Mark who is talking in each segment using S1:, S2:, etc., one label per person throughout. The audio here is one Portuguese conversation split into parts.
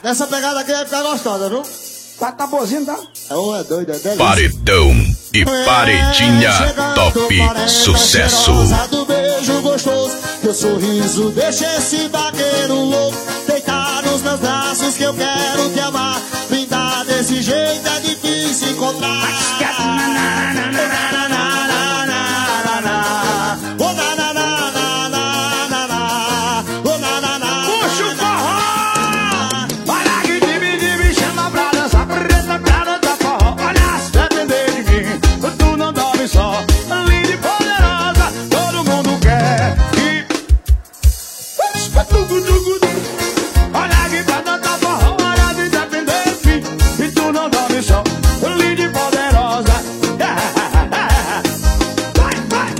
S1: Nessa pegada aqui vai ficar gostosa, viu?
S2: Tá boazinha, tá?
S1: É doido, é delícia.
S3: Paredão e Paredinha Top Sucesso.
S1: Do beijo gostoso, teu sorriso deixa esse vaqueiro louco. Deitar nos meus braços que eu quero te amar. Brindar desse jeito é difícil encontrar.
S2: Puxa o forró! Olha que de me chama pra dançar, pra dançar forró. Olha, se depender de mim, tu não dorme só. Linda e poderosa, todo mundo quer. Olha que pra dançar forró, olha, se depender de mim, e tu não dorme só. Linda e poderosa. Vai, vai!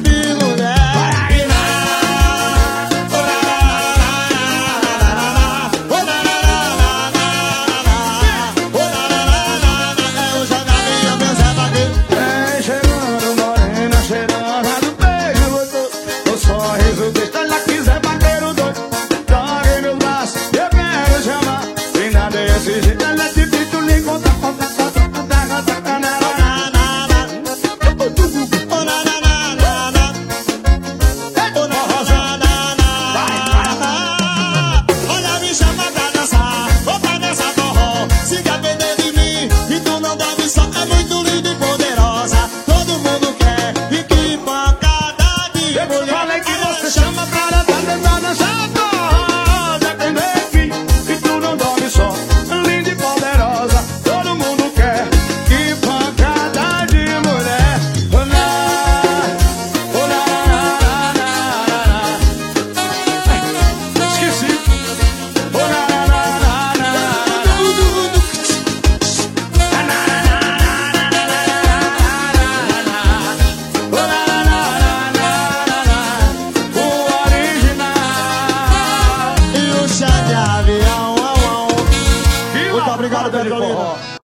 S2: Vem chegando morena, cheirando do beijo gostoso. O sorriso desse, ela quiser vaqueiro doido. Toque meus braços, eu quero chamar. E nada desse jeito, ela te diz, tu lhe conta,
S1: Olha, me chama pra dançar, vou pra dançar forró. Se depender de mim, e tu não dorme só. É muito linda e poderosa, todo mundo quer. E que pancada de
S2: eu
S1: mulher.
S2: falei que você chama pra dançar forró. Depender de mim, e tu não dorme só. Linda e poderosa, todo mundo quer. Que pancada de mulher. Esqueci. O original.
S1: E o chá de avião. Muito obrigado, Pedro.